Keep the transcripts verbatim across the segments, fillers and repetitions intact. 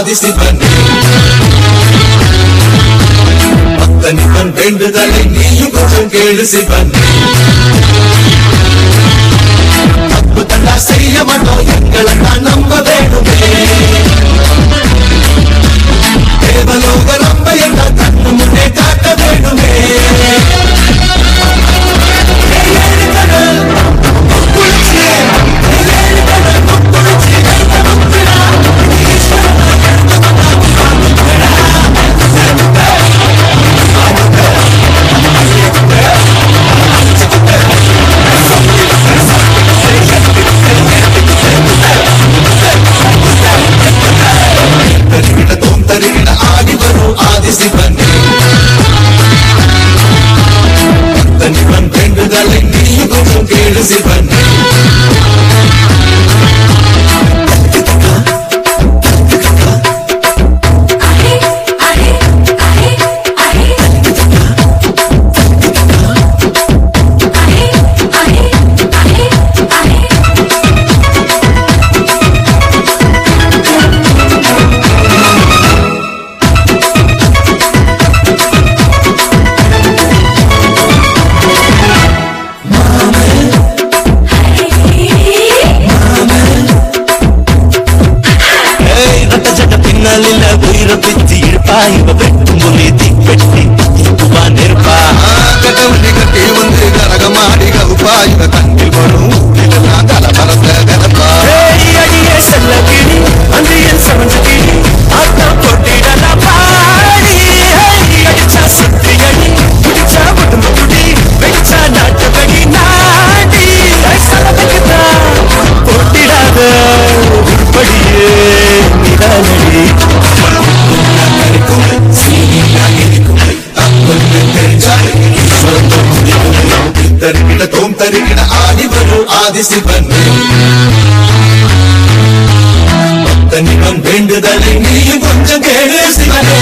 ஆதிசிவன் பக்தனிவன் வேண்டுதலை நீயும் கொஞ்சம் கேளு சிவன் தப்பு தண்டா செய்ய மாட்டோம் எங்களை நான் நம்ப வேணுமே தேவலோக நம்ப என்ன கண்ணு முன்னே காட்ட வேணுமே ஆதிசிவன் பக்தனிவன் வேண்டுதலை நீயும் கொஞ்சம் கேளு சிவன் பிச்சு இருப்பா இவ வெட்டும் போது தீப்பெட்டி தீக்குவா நெருப்பா கட்டவண்டி கட்டி வந்து கரகமாடி கவுப்பா இவ கண்ணில் வரும் இதெல்லாம் கலபரத்த கலப்பா அடியே செல்ல கிளி அந்தியன் சமஞ்ச கிளி ஆத்தா போட்டிடலாம் பாடி அடிச்சா சுத்தி அடி குடிச்சா உடம்பு குடி வெடிச்சா நாட்டபடி நாடி சலபக்குதா போட்டிடாத உருப்படியே நிதானடி தருகிட தோம் தருகிட ஆடி வரும் ஆதிசிவன் பக்தனிவன் வேண்டுதலை நீயும் கொஞ்சம் கேளு சிவனே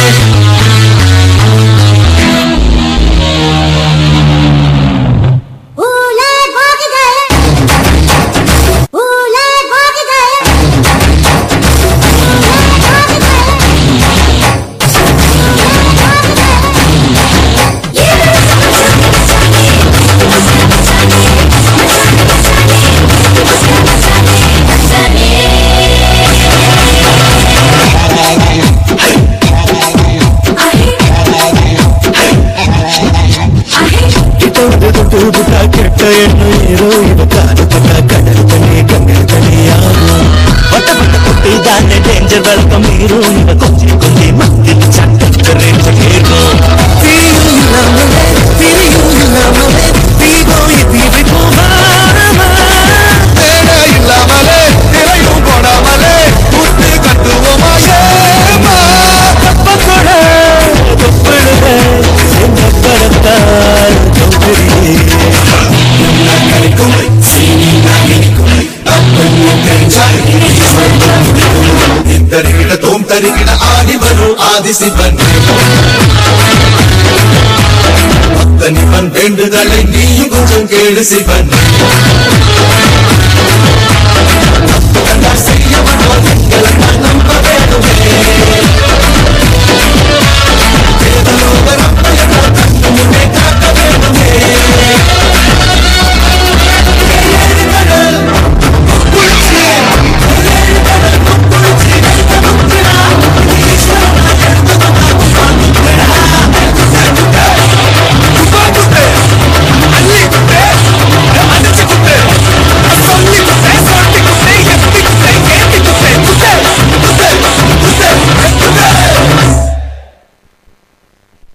கெட்ட எண்ணோ இவ காலப்பட்ட கடல் தண்ணி கங்கல் தனியாகும் பட்ட பட்ட கொட்டி தானே டேஞ்சர் வெல்கம் ஹீரோ இவ கொஞ்சி கொஞ்சி மத்தியில் சட்ட ரேஞ்ச கேட்கும் தீயும் இல்லாமலே தீயும் இல்லாமலே தீபோய் தீபி போகாம தேட இல்லாமலே திரையும் போடாமலே புத்தி கட்டுவோமா ஏமா தப்ப கூட தொப்பிடுவே என்ன படத்தால் தொகுதியே தருகிட தோம் தருகிட ஆடி வரும் ஆதிசிவன் பக்தனிவன் வேண்டுதலை நீயும் கொஞ்சம் கேளு சிவன்